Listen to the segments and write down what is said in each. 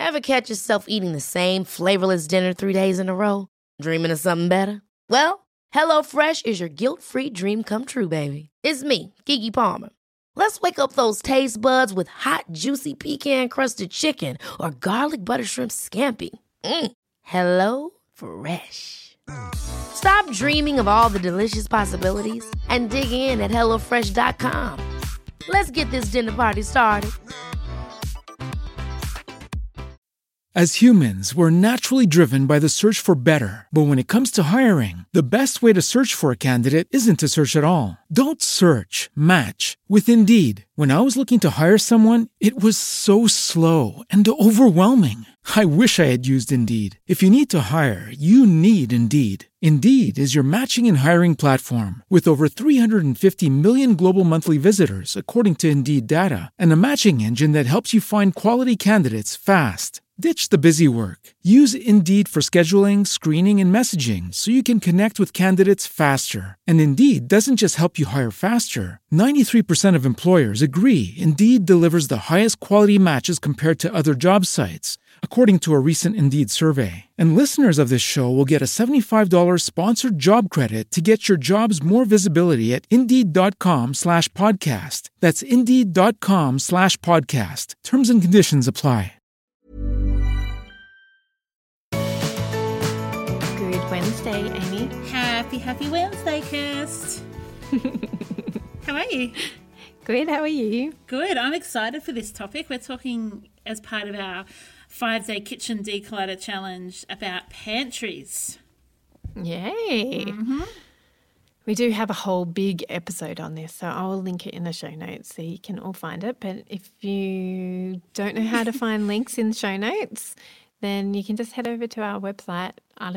Ever catch yourself eating the same flavorless dinner 3 days in a row? Dreaming of something better? Well, HelloFresh is your guilt-free dream come true, baby. It's me, Keke Palmer. Let's wake up those taste buds with hot, juicy pecan-crusted chicken or garlic butter shrimp scampi. Hello Fresh. Stop dreaming of all the delicious possibilities and dig in at HelloFresh.com. Let's get this dinner party started. As humans, we're naturally driven by the search for better. But when it comes to hiring, the best way to search for a candidate isn't to search at all. Don't search, match with Indeed. When I was looking to hire someone, it was so slow and overwhelming. I wish I had used Indeed. If you need to hire, you need Indeed. Indeed is your matching and hiring platform with over 350 million global monthly visitors, according to Indeed data, and a matching engine that helps you find quality candidates fast. Ditch the busy work. Use Indeed for scheduling, screening, and messaging so you can connect with candidates faster. And Indeed doesn't just help you hire faster. 93% of employers agree Indeed delivers the highest quality matches compared to other job sites, according to a recent Indeed survey. And listeners of this show will get a $75 sponsored job credit to get your jobs more visibility at Indeed.com/podcast. That's Indeed.com/podcast. Terms and conditions apply. Good Wednesday, Amy. Happy Wednesday, Kirst. How are you? Good, how are you? Good. I'm excited for this topic. We're talking as part of our 5-day kitchen declutter challenge about pantries. Yay. Mm-hmm. We do have a whole big episode on this, so I will link it in the show notes so you can all find it. But if you don't know how to find links in the show notes, then you can just head over to our website,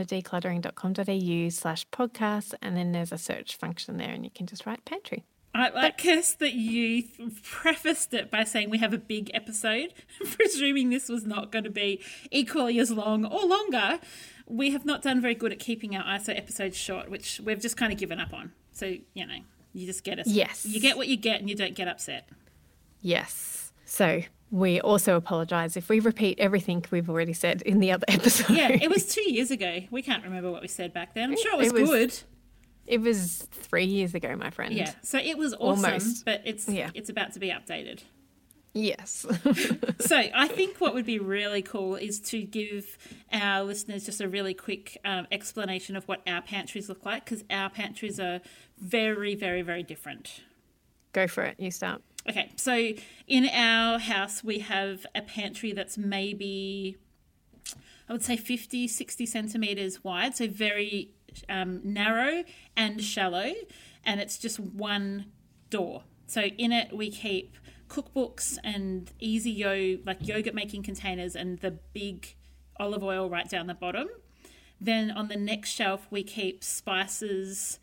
isladecluttering.com.au/podcast, and then there's a search function there and you can just write pantry. I like, Kirst, that you prefaced it by saying we have a big episode, presuming this was not going to be equally as long or longer. We have not done very good at keeping our ISO episodes short, which we've just kind of given up on. So, you just get us. Yes. You get what you get and you don't get upset. Yes. So we also apologise if we repeat everything we've already said in the other episode. Yeah, it was 2 years ago. We can't remember what we said back then. I'm sure it was good. It was 3 years ago, my friend. Yeah, so it was awesome, almost. But it's about to be updated. Yes. So I think what would be really cool is to give our listeners just a really quick explanation of what our pantries look like, because our pantries are very, very, very different. Go for it. You start. Okay, so in our house we have a pantry that's maybe, I would say 50, 60 centimetres wide, so very narrow and shallow, and it's just one door. So in it we keep cookbooks and easy yogurt making containers and the big olive oil right down the bottom. Then on the next shelf we keep spices.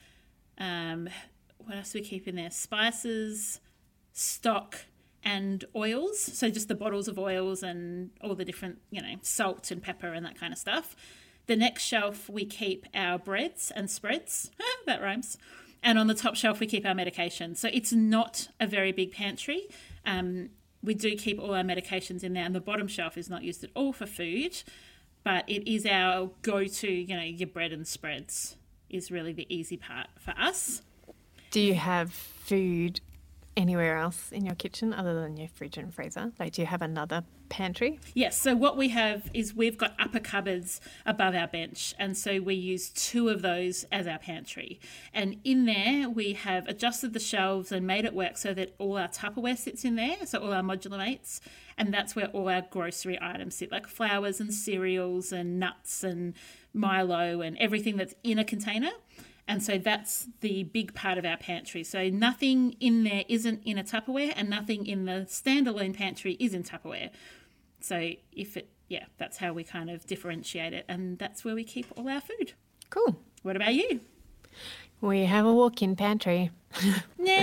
What else do we keep in there? Spices, stock, and oils. So just the bottles of oils and all the different, salt and pepper and that kind of stuff. The next shelf we keep our breads and spreads. That rhymes. And on the top shelf we keep our medication. So it's not a very big pantry. We do keep all our medications in there, and the bottom shelf is not used at all for food, but it is our go-to, your bread and spreads is really the easy part for us. Do you have food anywhere else in your kitchen other than your fridge and freezer? Do you have another pantry? Yes, so what we have is we've got upper cupboards above our bench, and so we use 2 of those as our pantry. And in there we have adjusted the shelves and made it work so that all our Tupperware sits in there, so all our modular mates, and that's where all our grocery items sit, like flours and cereals and nuts and Milo and everything that's in a container. And so that's the big part of our pantry. So nothing in there isn't in a Tupperware, and nothing in the standalone pantry is in Tupperware. So that's how we kind of differentiate it, and that's where we keep all our food. Cool. What about you? We have a walk-in pantry. No.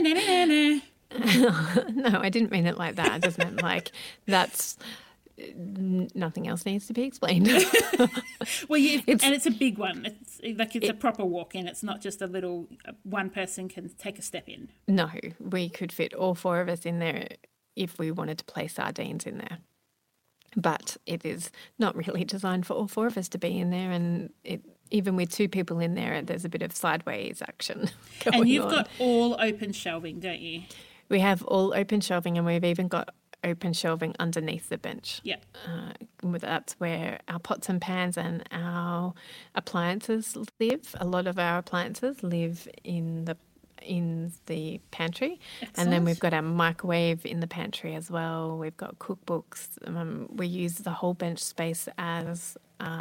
No, I didn't mean it like that. I just meant that's... Nothing else needs to be explained. Well, it's a big one. It's a proper walk-in. It's not just a little one person can take a step in. No, we could fit all 4 of us in there if we wanted to play sardines in there. But it is not really designed for all four of us to be in there, and even with two people in there, there's a bit of sideways action going on. And you've got all open shelving, don't you? We have all open shelving, and we've even got open shelving underneath the bench. Yeah. That's where our pots and pans and our appliances live. A lot of our appliances live in the pantry. Excellent. And then we've got our microwave in the pantry as well. We've got cookbooks. We use the whole bench space as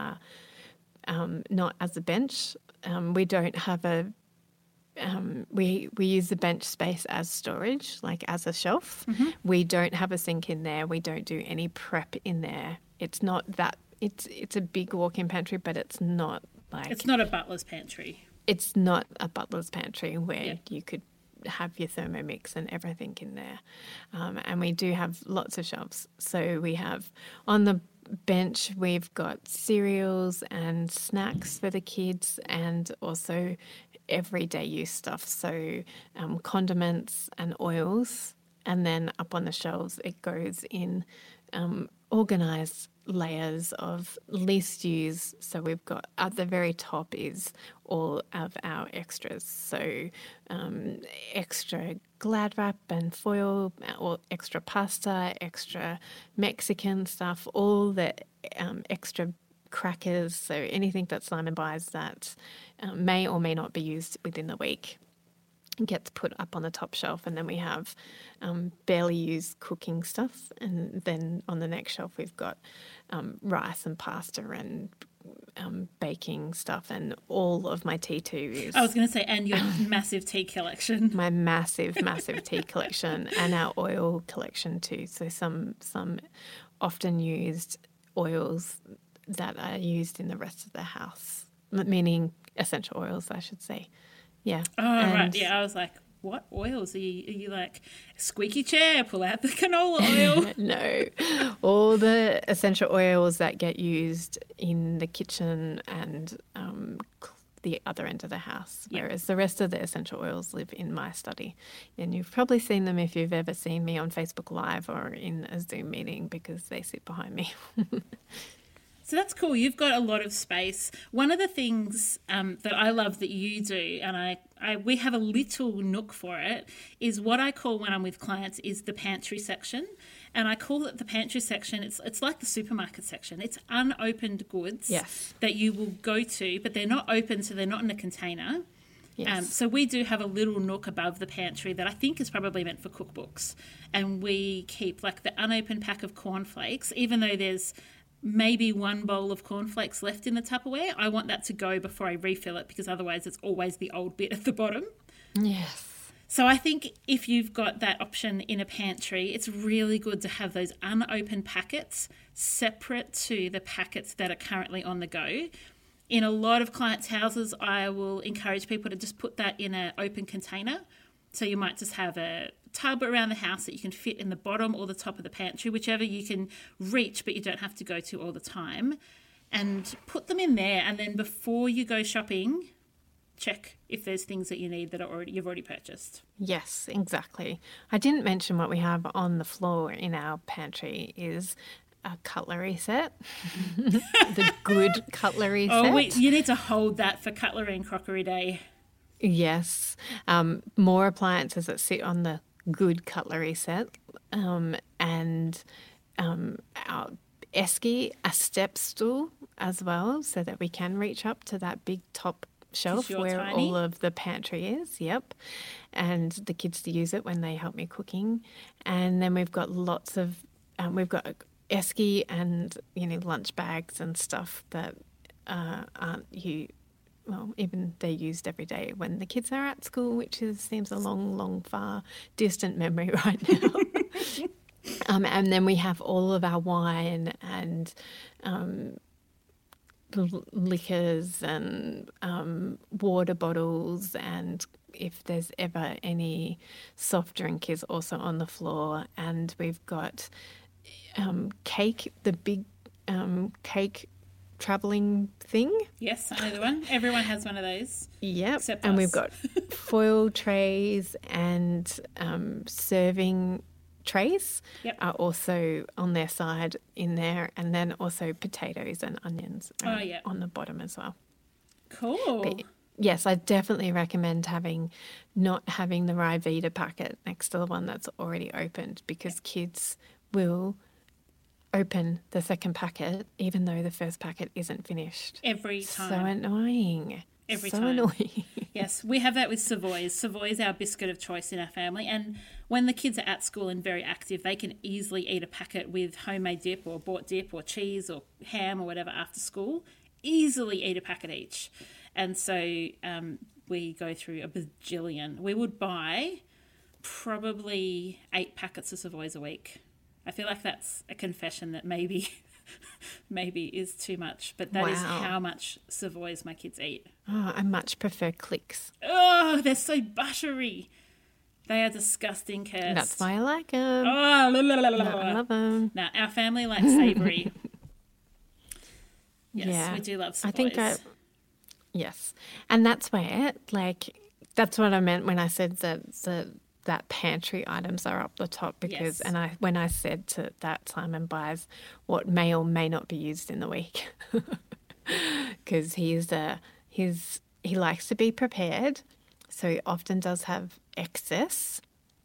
not as a bench. We don't have we use the bench space as storage, like as a shelf. Mm-hmm. We don't have a sink in there. We don't do any prep in there. It's not that it's a big walk-in pantry, but it's not like It's not a butler's pantry. It's not a butler's pantry where you could have your Thermomix and everything in there. And we do have lots of shelves. So we have on the bench, we've got cereals and snacks for the kids, and also everyday use stuff. So condiments and oils. And then up on the shelves, it goes in organised layers of least used. So we've got at the very top is all of our extras. So extra Glad wrap and foil, or extra pasta, extra Mexican stuff, all the extra crackers. So anything that Simon buys that may or may not be used within the week gets put up on the top shelf. And then we have barely used cooking stuff, and then on the next shelf we've got rice and pasta and baking stuff, and all of my tea too is I was going to say, and your massive tea collection. my massive tea collection, and our oil collection too. So some often used oils that are used in the rest of the house, meaning essential oils, I should say. Yeah. Oh, right. Yeah, I was like, what oils? Are you like, squeaky chair, pull out the canola oil? No. All the essential oils that get used in the kitchen and the other end of the house, whereas the rest of the essential oils live in my study. And you've probably seen them if you've ever seen me on Facebook Live or in a Zoom meeting, because they sit behind me. So that's cool. You've got a lot of space. One of the things that I love that you do, and we have a little nook for it, is what I call when I'm with clients is the pantry section. And I call it the pantry section. It's like the supermarket section. It's unopened goods that you will go to, but they're not open, so they're not in a container. Yes. So we do have a little nook above the pantry that I think is probably meant for cookbooks. And we keep like the unopened pack of cornflakes, even though there's maybe one bowl of cornflakes left in the Tupperware. I want that to go before I refill it, because otherwise it's always the old bit at the bottom. Yes. So I think if you've got that option in a pantry, it's really good to have those unopened packets separate to the packets that are currently on the go. In a lot of clients' houses, I will encourage people to just put that in an open container. So you might just have a tub around the house that you can fit in the bottom or the top of the pantry, whichever you can reach but you don't have to go to all the time, and put them in there. And then before you go shopping, check if there's things that you need that you've already purchased. Yes, exactly. I didn't mention what we have on the floor in our pantry is a cutlery set, the good cutlery set. You need to hold that for Cutlery and Crockery Day. Yes. More appliances that sit on the good cutlery set, and our esky, a step stool as well, so that we can reach up to that big top shelf where tiny. all of the pantry is. Yep. And the kids to use it when they help me cooking. And then we've got lots of, we've got esky and, lunch bags and stuff that even they're used every day when the kids are at school, which seems a long, far distant memory right now. And then we have all of our wine and liquors and water bottles, and if there's ever any soft drink is also on the floor. And we've got cake, the big cake travelling thing. Yes, I know the one. Everyone has one of those. Yep. Except and us. We've got foil trays and serving trays Yep. are also on their side in there, and then also potatoes and onions yeah. on the bottom as well. Cool. But yes, I definitely recommend not having the Ryvita packet next to the one that's already opened, because kids will open the second packet even though the first packet isn't finished. Every time. So annoying. Every so time. annoying. Yes, we have that with Savoys. Savoy is our biscuit of choice in our family. And when the kids are at school and very active, they can easily eat a packet with homemade dip or bought dip or cheese or ham or whatever after school. Easily eat a packet each. And so we go through a bajillion. We would buy probably 8 packets of Savoys a week. I feel like that's a confession that maybe is too much, but that is how much Savoys my kids eat. Oh, I much prefer Clicks. Oh, they're so buttery. They are disgusting, Kirst. That's why I like them. Oh, I love them. Now, our family likes savoury. Yes, Yeah. we do love Savoys. I think yes. And that's where, that's what I meant when I said that pantry items are up the top, because, Yes. when I said that Simon buys what may or may not be used in the week, because he likes to be prepared, so he often does have excess,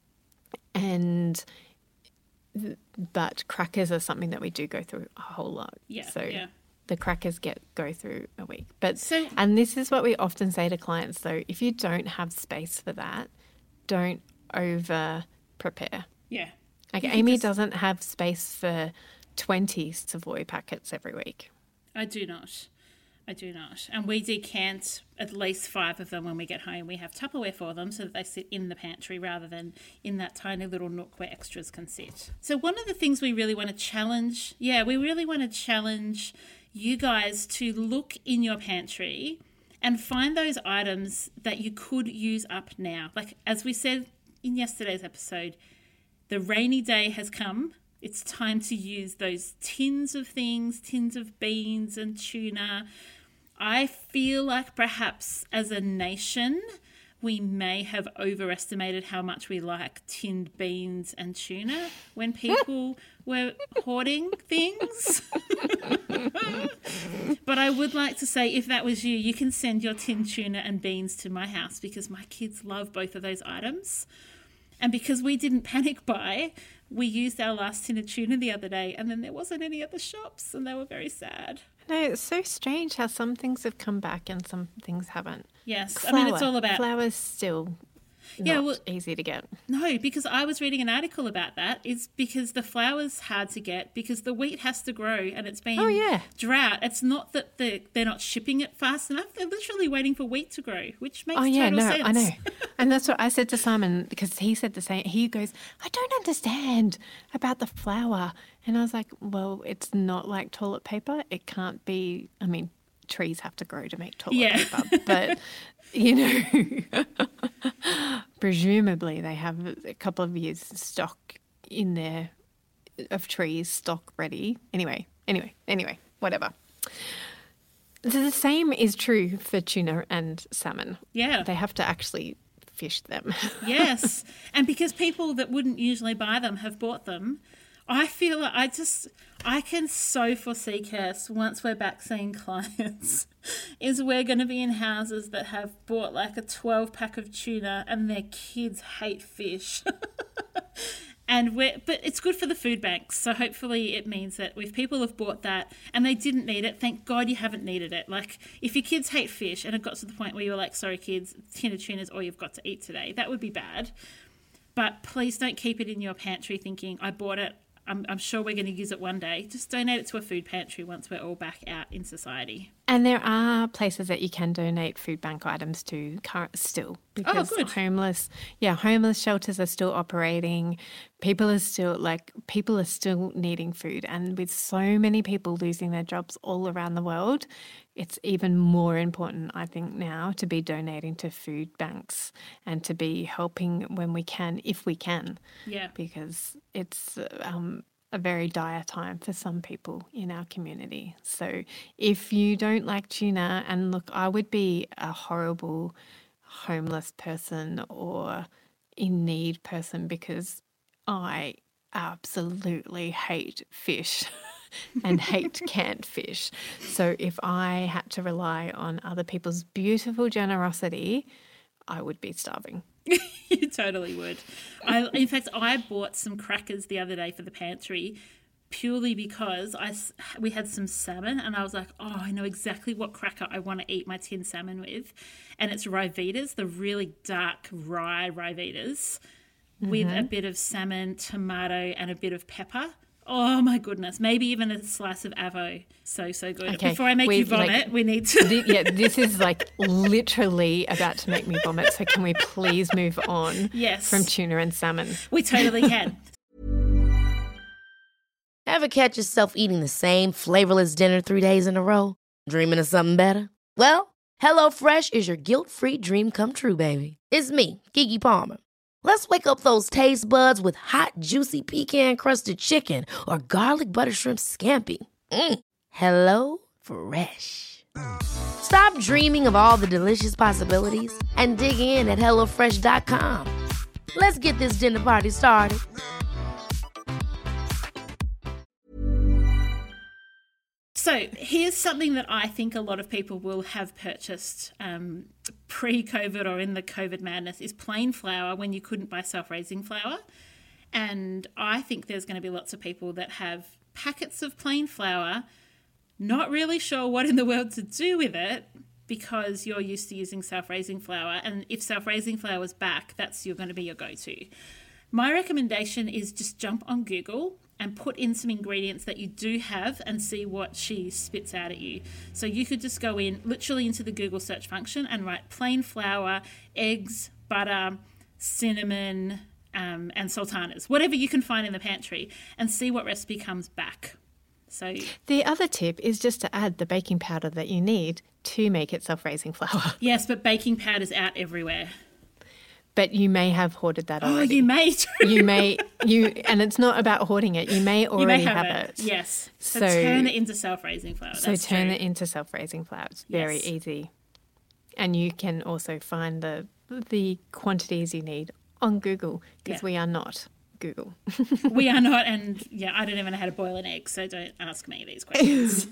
but crackers are something that we do go through a whole lot. Yeah, So yeah. the crackers go through a week. And this is what we often say to clients, though: if you don't have space for that, don't over prepare. Yeah. Like Amy doesn't have space for 20 Savoy packets every week. I do not. And we decant at least 5 of them when we get home. We have Tupperware for them so that they sit in the pantry rather than in that tiny little nook where extras can sit. So one of the things we really want to challenge, you guys to look in your pantry and find those items that you could use up now. Like, as we said in yesterday's episode, the rainy day has come. It's time to use those tins of things, tins of beans and tuna. I feel like perhaps as a nation, we may have overestimated how much we like tinned beans and tuna when people were hoarding things. But I would like to say, if that was you, you can send your tinned tuna and beans to my house, because my kids love both of those items. And because we didn't panic buy, we used our last tin of tuna the other day, and then there wasn't any at the shops, and they were very sad. No, it's so strange how some things have come back and some things haven't. Yes, Flour. I mean, it's all about... Flour's still not easy to get. No, because I was reading an article about that. It's because the flour's hard to get because the wheat has to grow and it's been drought. It's not that they're not shipping it fast enough. They're literally waiting for wheat to grow, which makes total sense. I know. And that's what I said to Simon, because he said the same. He goes, I don't understand about the flour. And I was like, well, it's not like toilet paper. It can't be, I mean, trees have to grow to make toilet paper. But, presumably they have a couple of years stock in there of trees, stock ready. Anyway, whatever. The same is true for tuna and salmon. Yeah. They have to actually fish them. Yes. And because people that wouldn't usually buy them have bought them, I feel like I can so foresee, Kirst, once we're back seeing clients, is we're going to be in houses that have bought like a 12-pack of tuna and their kids hate fish. But it's good for the food banks. So hopefully it means that if people have bought that and they didn't need it, thank God you haven't needed it. Like, if your kids hate fish and it got to the point where you were like, sorry kids, tin of tuna is all you've got to eat today, that would be bad. But please don't keep it in your pantry thinking, I bought it, I'm sure we're going to use it one day. Just donate it to a food pantry once we're all back out in society. And there are places that you can donate food bank items to still, because homeless shelters are still operating. People are still needing food, and with so many people losing their jobs all around the world, it's even more important, I think, now to be donating to food banks and to be helping when we can, if we can. Yeah. Because it's a very dire time for some people in our community. So if you don't like tuna, and look, I would be a horrible homeless person or in need person because I absolutely hate fish and hate canned fish. So if I had to rely on other people's beautiful generosity, I would be starving. You totally would. In fact, I bought some crackers the other day for the pantry purely because we had some salmon and I was like, oh, I know exactly what cracker I want to eat my tin salmon with. And it's Ryvitas, the really dark rye Ryvitas with a bit of salmon, tomato and a bit of pepper. Oh, my goodness. Maybe even a slice of avo. So good. Okay, Before I make you vomit, we need to... This is like literally about to make me vomit. So can we please move on from tuna and salmon? We totally can. Ever catch yourself eating the same flavorless dinner 3 days in a row? Dreaming of something better? Well, HelloFresh is your guilt-free dream come true, baby. It's me, Keke Palmer. Let's wake up those taste buds with hot, juicy pecan-crusted chicken or garlic butter shrimp scampi. Hello Fresh. Stop dreaming of all the delicious possibilities and dig in at HelloFresh.com. Let's get this dinner party started. So here's something that I think a lot of people will have purchased pre-COVID or in the COVID madness is plain flour when you couldn't buy self-raising flour. And I think there's going to be lots of people that have packets of plain flour, not really sure what in the world to do with it because you're used to using self-raising flour. And if self-raising flour is back, that's going to be your go-to. My recommendation is just jump on Google and put in some ingredients that you do have and see what she spits out at you. So you could just go in literally into the Google search function and write plain flour, eggs, butter, cinnamon, and sultanas, whatever you can find in the pantry, and see what recipe comes back. So the other tip is just to add the baking powder that you need to make it self-raising flour. Yes, but baking powder's out everywhere. But you may have hoarded that already. Oh, you may. And it's not about hoarding it. You may already have it. Yes. So turn it into self-raising flour. Turn it into self-raising flour. It's very easy. And you can also find the quantities you need on Google because we are not Google. We are not. And I don't even know how to boil an egg, so don't ask me these questions.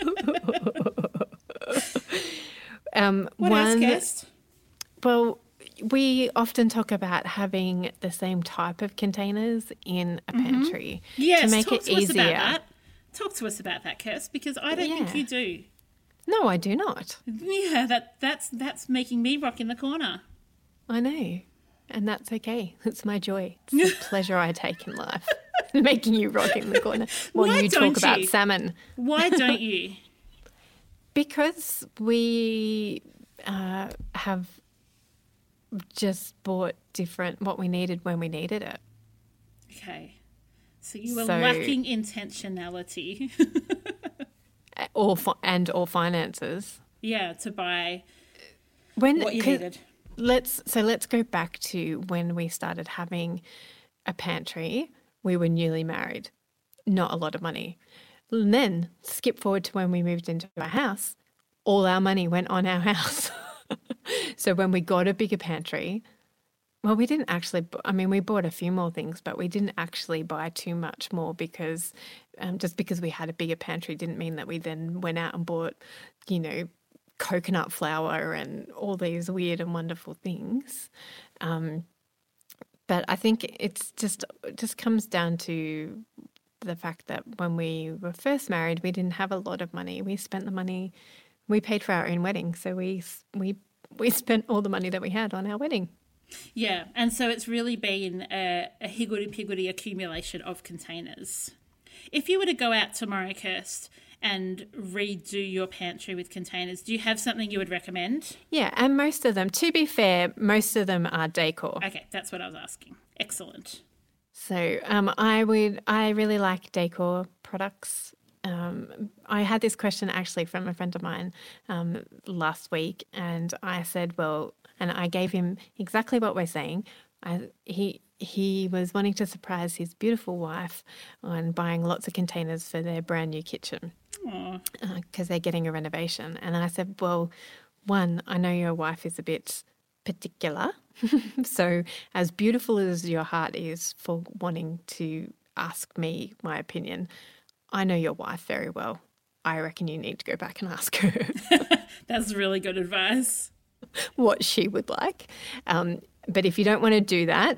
What else, Kirst? Well, we often talk about having the same type of containers in a pantry to make it easier. Talk to us about that, Kirst, because I don't think you do. No, I do not. Yeah, that's making me rock in the corner. I know, and that's okay. It's my joy. It's the pleasure I take in life, making you rock in the corner while you talk about salmon. Why don't you? Because we have just bought what we needed when we needed it. Okay. So you were lacking intentionality. or finances. Yeah, to buy what you needed. Let's go back to when we started having a pantry. We were newly married. Not a lot of money. And then skip forward to when we moved into our house. All our money went on our house. So when we got a bigger pantry, well, we didn't actually, we bought a few more things, but we didn't actually buy too much more because just because we had a bigger pantry didn't mean that we then went out and bought, coconut flour and all these weird and wonderful things. But I think it just comes down to the fact that when we were first married, we didn't have a lot of money. We spent the money, we paid for our own wedding, so we spent all the money that we had on our wedding. Yeah, and so it's really been a higgledy-piggledy accumulation of containers. If you were to go out tomorrow, Kirst, and redo your pantry with containers, do you have something you would recommend? Yeah, and most of them, to be fair, most of them are decor. Okay, that's what I was asking. Excellent. So I really like decor products. I had this question actually from a friend of mine last week, and I said, and I gave him exactly what we're saying. He was wanting to surprise his beautiful wife on buying lots of containers for their brand new kitchen because they're getting a renovation. And I said, well, one, I know your wife is a bit particular. So as beautiful as your heart is for wanting to ask me my opinion. I know your wife very well. I reckon you need to go back and ask her That's really good advice. what she would like. But if you don't want to do that,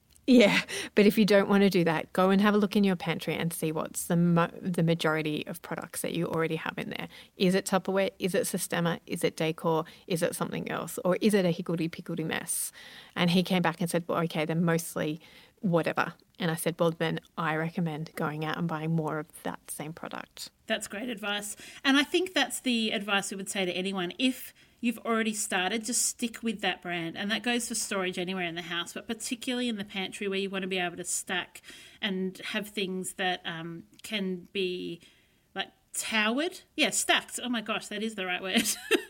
go and have a look in your pantry and see what's the majority of products that you already have in there. Is it Tupperware? Is it Sistema? Is it Decor? Is it something else? Or is it a higgledy-piggledy mess? And he came back and said, well, okay, then mostly whatever. And I said, well, then I recommend going out and buying more of that same product. That's great advice. And I think that's the advice we would say to anyone. If you've already started, just stick with that brand. And that goes for storage anywhere in the house, but particularly in the pantry where you want to be able to stack and have things that can be like towered. Yeah, stacked. Oh my gosh, that is the right word.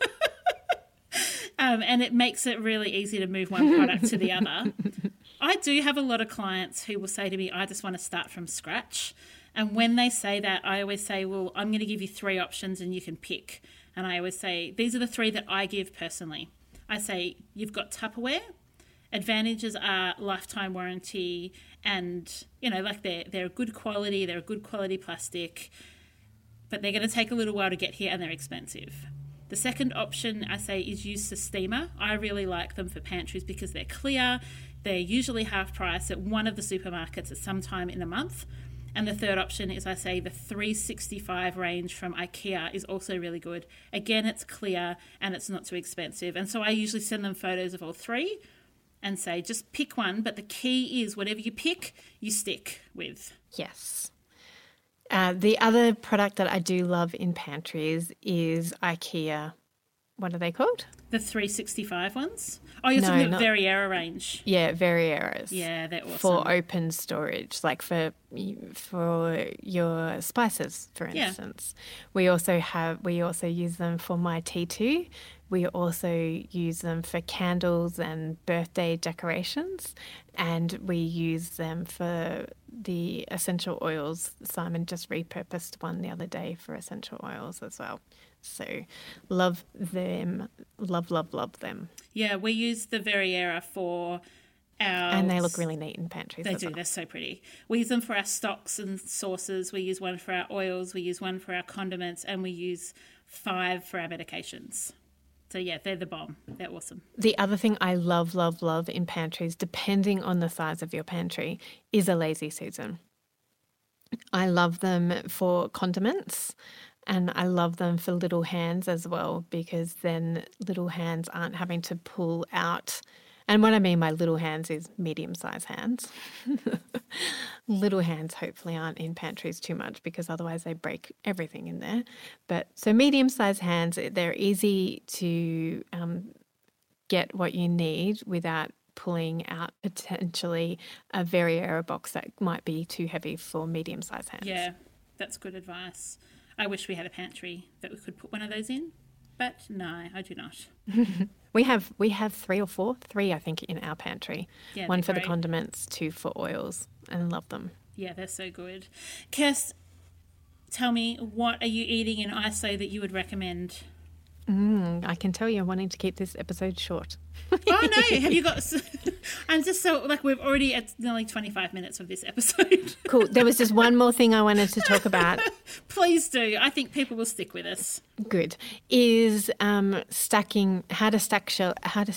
And it makes it really easy to move one product to the other. I do have a lot of clients who will say to me, I just want to start from scratch. And when they say that, I always say, well, I'm going to give you 3 options and you can pick. And I always say, these are the 3 that I give personally. I say, you've got Tupperware. Advantages are lifetime warranty and, like they're good quality. They're a good quality plastic, but they're going to take a little while to get here and they're expensive. The second option I say is use Sistema. I really like them for pantries because they're clear. They're usually half price at one of the supermarkets at some time in a month. And the third option is, I say, the 365 range from IKEA is also really good. Again, it's clear and it's not too expensive. And so I usually send them photos of all 3 and say, just pick one. But the key is whatever you pick, you stick with. Yes. The other product that I do love in pantries is IKEA. What are they called? The 365 ones? Oh, you're talking about Verriera range. Yeah, Verrieras. Yeah, they're awesome. For open storage, like for your spices, for instance. Yeah. We also use them for my T2. We also use them for candles and birthday decorations, and we use them for the essential oils. Simon just repurposed one the other day for essential oils as well. So love them, love them. Yeah, we use the Verriera for our... And they look really neat in pantries. They do, they're so pretty. We use them for our stocks and sauces. We use one for our oils. We use one for our condiments. And we use 5 for our medications. So, yeah, they're the bomb. They're awesome. The other thing I love in pantries, depending on the size of your pantry, is a lazy Susan. I love them for condiments. And I love them for little hands as well, because then little hands aren't having to pull out. And what I mean by little hands is medium-sized hands. Little hands hopefully aren't in pantries too much because otherwise they break everything in there. But so medium-sized hands, they're easy to get what you need without pulling out potentially a Verriera box that might be too heavy for medium-sized hands. Yeah, that's good advice. I wish we had a pantry that we could put one of those in, but no, I do not. We have 3 or 4, 3 I think in our pantry. Yeah, 1 for the condiments, 2 for oils, and love them. Yeah, they're so good. Kirst, tell me, what are you eating in ISO that you would recommend? I can tell you're wanting to keep this episode short. Oh, no. Have you got... I'm just so... we're already at nearly 25 minutes of this episode. Cool. There was just one more thing I wanted to talk about. Please do. I think people will stick with us. Good. Is stacking... How to stack shelves.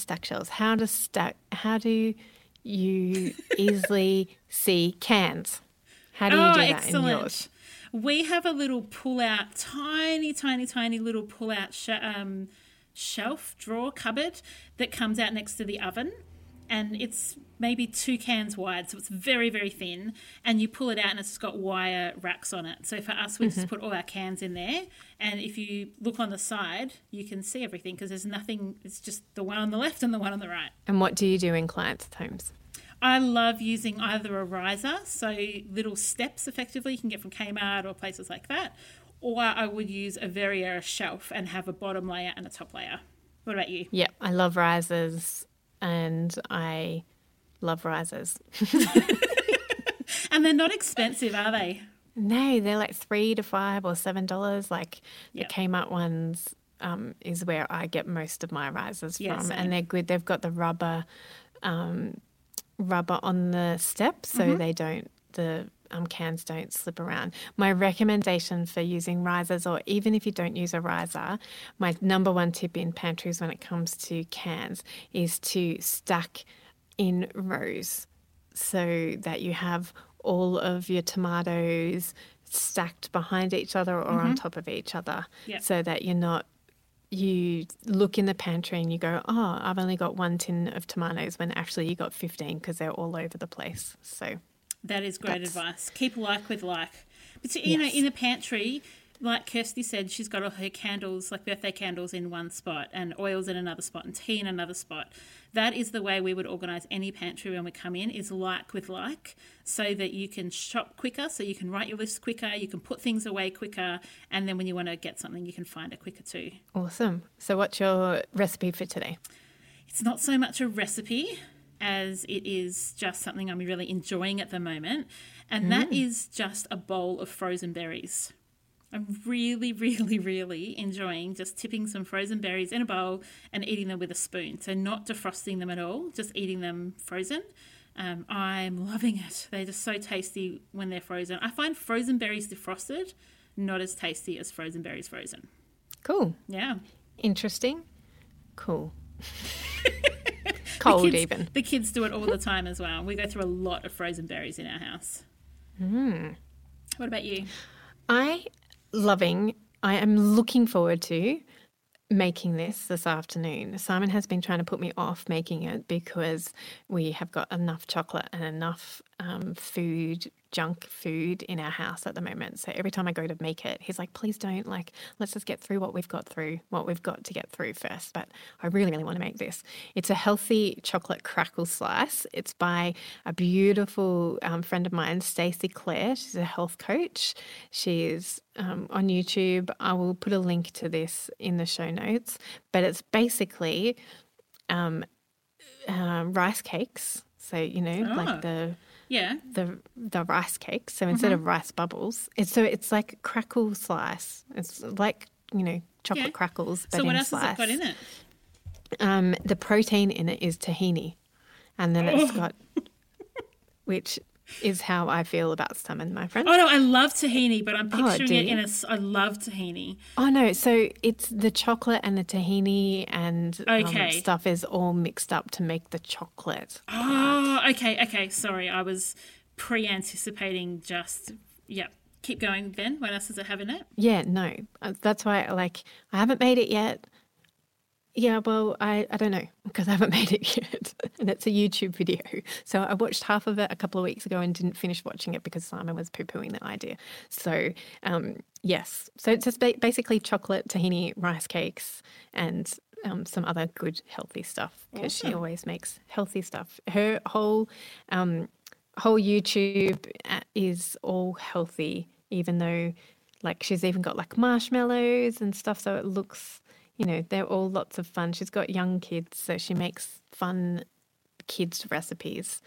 How do you easily see cans? How do you do that excellent. in yours? We have a little pull-out, tiny little pull-out shelf, drawer, cupboard that comes out next to the oven, and it's maybe 2 cans wide, so it's very, very thin, and you pull it out and it's got wire racks on it. So for us, we just put all our cans in there, and if you look on the side, you can see everything because there's nothing, it's just the one on the left and the one on the right. And what do you do in clients' homes? I love using either a riser, so little steps effectively you can get from Kmart or places like that, or I would use a Verriera shelf and have a bottom layer and a top layer. What about you? Yeah, I love risers and I love risers. And they're not expensive, are they? No, they're like $3 to $5 or $7. Like the Kmart ones is where I get most of my risers from, same. and they're good. They've got the rubber on the steps, so they don't. The cans don't slip around. My recommendation for using risers, or even if you don't use a riser, my number one tip in pantries when it comes to cans is to stack in rows so that you have all of your tomatoes stacked behind each other or on top of each other, so that you look in the pantry and you go, oh, I've only got 1 tin of tomatoes, when actually you got 15 because they're all over the place. So that is great advice. Keep like with like. But you know, in the pantry, like Kirsty said, she's got all her candles, like birthday candles, in one spot, and oils in another spot, and tea in another spot. That is the way we would organise any pantry when we come in, is like with like, so that you can shop quicker, so you can write your list quicker, you can put things away quicker, and then when you want to get something, you can find it quicker too. Awesome. So what's your recipe for today? It's not so much a recipe as it is just something I'm really enjoying at the moment, and that is just a bowl of frozen berries. I'm really, really, really enjoying just tipping some frozen berries in a bowl and eating them with a spoon. So not defrosting them at all, just eating them frozen. I'm loving it. They're just so tasty when they're frozen. I find frozen berries defrosted not as tasty as frozen berries frozen. Cool. Yeah. Interesting. Cool. Cold even. The kids do it all the time as well. We go through a lot of frozen berries in our house. What about you? I am looking forward to making this afternoon. Simon has been trying to put me off making it because we have got enough chocolate and enough junk food in our house at the moment. So every time I go to make it, he's like, please don't, let's just get through what we've got to get through first. But I really, really want to make this. It's a healthy chocolate crackle slice. It's by a beautiful friend of mine, Stacey Clare. She's a health coach. She is on YouTube. I will put a link to this in the show notes. But it's basically rice cakes. So, like the rice cakes. So instead of rice bubbles, it's like a crackle slice. It's like, chocolate crackles, but so what in else slice. has it got in it? The protein in it is tahini. And then it's got, which is how I feel about salmon, my friend. Oh, no, I love tahini, but I'm picturing it in I love tahini. Oh, no, so it's the chocolate and the tahini and stuff is all mixed up to make the chocolate. Oh, okay. Sorry, I was pre-anticipating Keep going, Ben. What else does it have in it? Yeah, no, that's why, I haven't made it yet. Yeah, well, I don't know because I haven't made it yet. And it's a YouTube video. So I watched half of it a couple of weeks ago and didn't finish watching it because Simon was poo-pooing the idea. So, yes. So it's just basically chocolate, tahini, rice cakes and some other good healthy stuff because she always makes healthy stuff. Her whole YouTube is all healthy, even though, she's even got, marshmallows and stuff, so it looks... they're all lots of fun. She's got young kids, so she makes fun kids' recipes.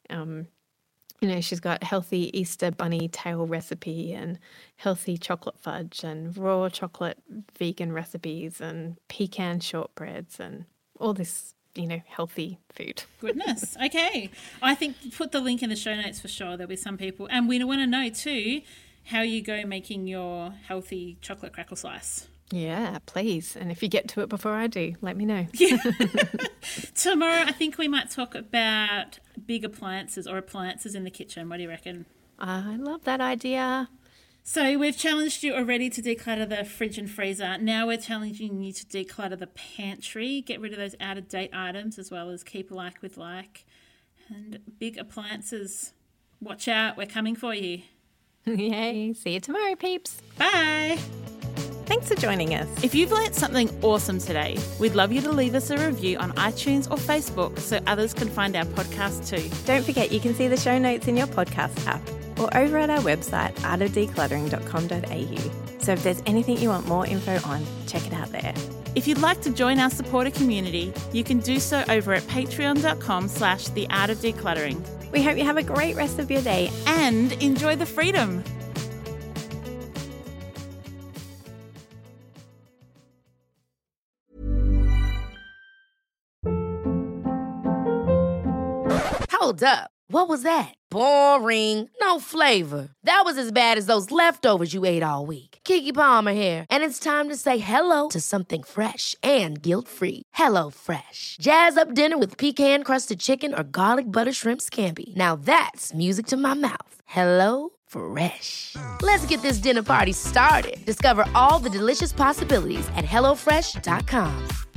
She's got healthy Easter bunny tail recipe and healthy chocolate fudge and raw chocolate vegan recipes and pecan shortbreads and all this, healthy food. Goodness. Okay. I think put the link in the show notes for sure. There'll be some people. And we want to know too how you go making your healthy chocolate crackle slice. Yeah, please. And if you get to it before I do, let me know. Yeah. Tomorrow, I think we might talk about big appliances or appliances in the kitchen. What do you reckon? I love that idea. So we've challenged you already to declutter the fridge and freezer. Now we're challenging you to declutter the pantry, get rid of those out-of-date items as well as keep like with like. And big appliances, watch out, we're coming for you. Yay. See you tomorrow, peeps. Bye. Thanks for joining us. If you've learnt something awesome today, we'd love you to leave us a review on iTunes or Facebook so others can find our podcast too. Don't forget you can see the show notes in your podcast app or over at our website artofdecluttering.com.au. So if there's anything you want more info on, check it out there. If you'd like to join our supporter community, you can do so over at patreon.com/theartofdecluttering. We hope you have a great rest of your day and enjoy the freedom. Hold up. What was that? Boring. No flavor. That was as bad as those leftovers you ate all week. Keke Palmer here, and it's time to say hello to something fresh and guilt-free. Hello Fresh. Jazz up dinner with pecan-crusted chicken or garlic butter shrimp scampi. Now that's music to my mouth. Hello Fresh. Let's get this dinner party started. Discover all the delicious possibilities at hellofresh.com.